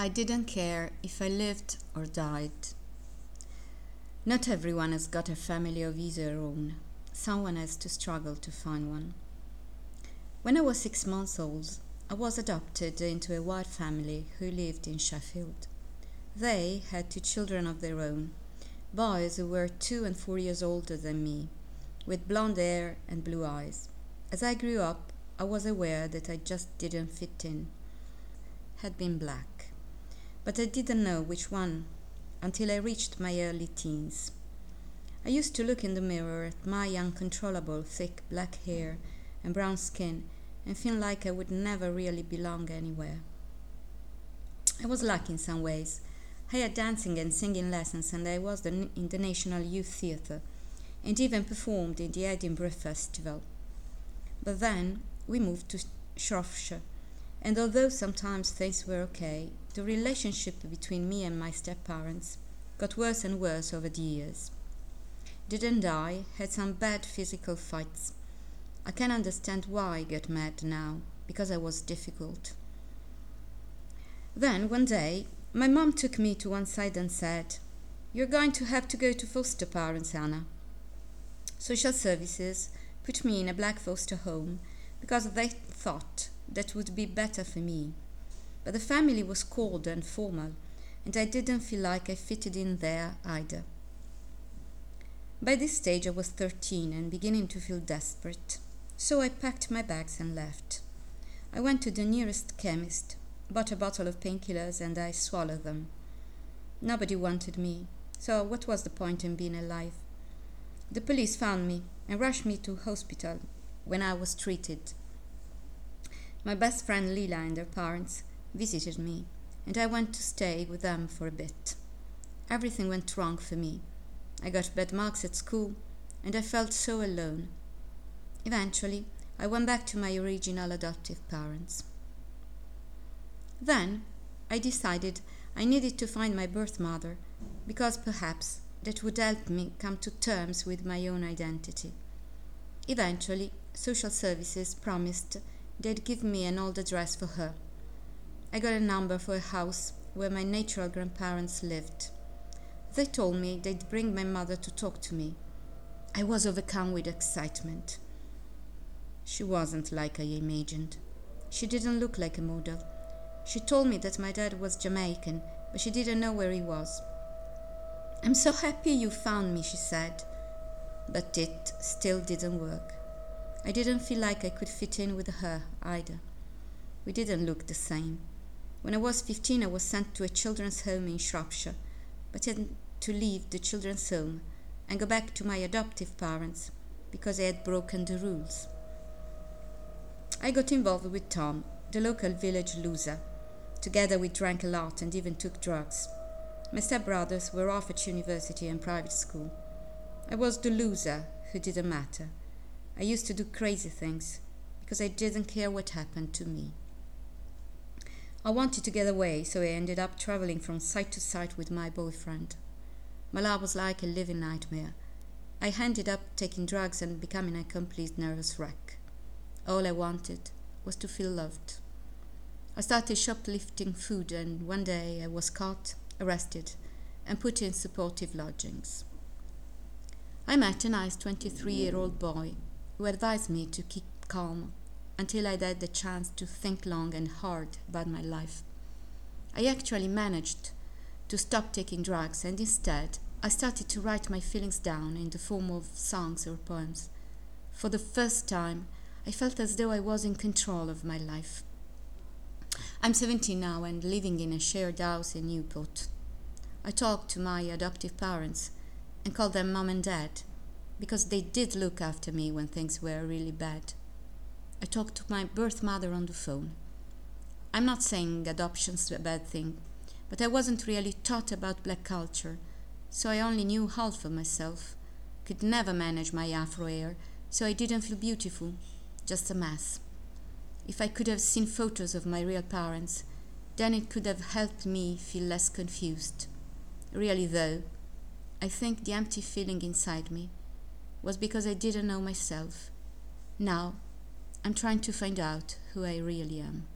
I didn't care if I lived or died. Not everyone has got a family of his or her own. Someone has to struggle to find one. When I was 6 months old, I was adopted into a white family who lived in Sheffield. They had 2 children of their own, boys who were 2 and 4 years older than me, with blonde hair and blue eyes. As I grew up, I was aware that I just didn't fit in. Had been black. But I didn't know which one until I reached my early teens. I used to look in the mirror at my uncontrollable thick black hair and brown skin and feel like I would never really belong anywhere. I was lucky in some ways. I had dancing and singing lessons, and I was in the National Youth Theatre and even performed in the Edinburgh Festival. But then we moved to Shropshire, and although sometimes things were okay, the relationship between me and my step-parents got worse and worse over the years. Didn't I? Had some bad physical fights. I can understand why I get mad now, because I was difficult. Then, one day, my mom took me to one side and said, "You're going to have to go to foster parents, Anna." Social services put me in a black foster home because they thought that would be better for me. But the family was cold and formal, and I didn't feel like I fitted in there either. By this stage I was 13 and beginning to feel desperate, so I packed my bags and left. I went to the nearest chemist, bought a bottle of painkillers, and I swallowed them. Nobody wanted me, so what was the point in being alive? The police found me and rushed me to hospital when I was treated. My best friend Lila and her parents visited me, and I went to stay with them for a bit. Everything went wrong for me. I got bad marks at school, and I felt so alone. Eventually, I went back to my original adoptive parents. Then, I decided I needed to find my birth mother, because perhaps that would help me come to terms with my own identity. Eventually, social services promised they'd give me an old address for her. I got a number for a house where my natural grandparents lived. They told me they'd bring my mother to talk to me. I was overcome with excitement. She wasn't like I imagined. She didn't look like a model. She told me that my dad was Jamaican, but she didn't know where he was. "I'm so happy you found me," she said. But it still didn't work. I didn't feel like I could fit in with her either. We didn't look the same. When I was 15, I was sent to a children's home in Shropshire, but had to leave the children's home and go back to my adoptive parents because I had broken the rules. I got involved with Tom, the local village loser. Together we drank a lot and even took drugs. My stepbrothers were off at university and private school. I was the loser who didn't matter. I used to do crazy things because I didn't care what happened to me. I wanted to get away, so I ended up traveling from site to site with my boyfriend. My life was like a living nightmare. I ended up taking drugs and becoming a complete nervous wreck. All I wanted was to feel loved. I started shoplifting food, and one day I was caught, arrested, and put in supportive lodgings. I met a nice 23-year-old boy who advised me to keep calm until I'd had the chance to think long and hard about my life. I actually managed to stop taking drugs, and instead I started to write my feelings down in the form of songs or poems. For the first time, I felt as though I was in control of my life. I'm 17 now and living in a shared house in Newport. I talk to my adoptive parents and call them Mom and Dad because they did look after me when things were really bad. I talked to my birth mother on the phone. I'm not saying adoption's a bad thing, but I wasn't really taught about black culture, so I only knew half of myself. Could never manage my afro hair, so I didn't feel beautiful, just a mess. If I could have seen photos of my real parents, then it could have helped me feel less confused. Really though, I think the empty feeling inside me was because I didn't know myself. Now, I'm trying to find out who I really am.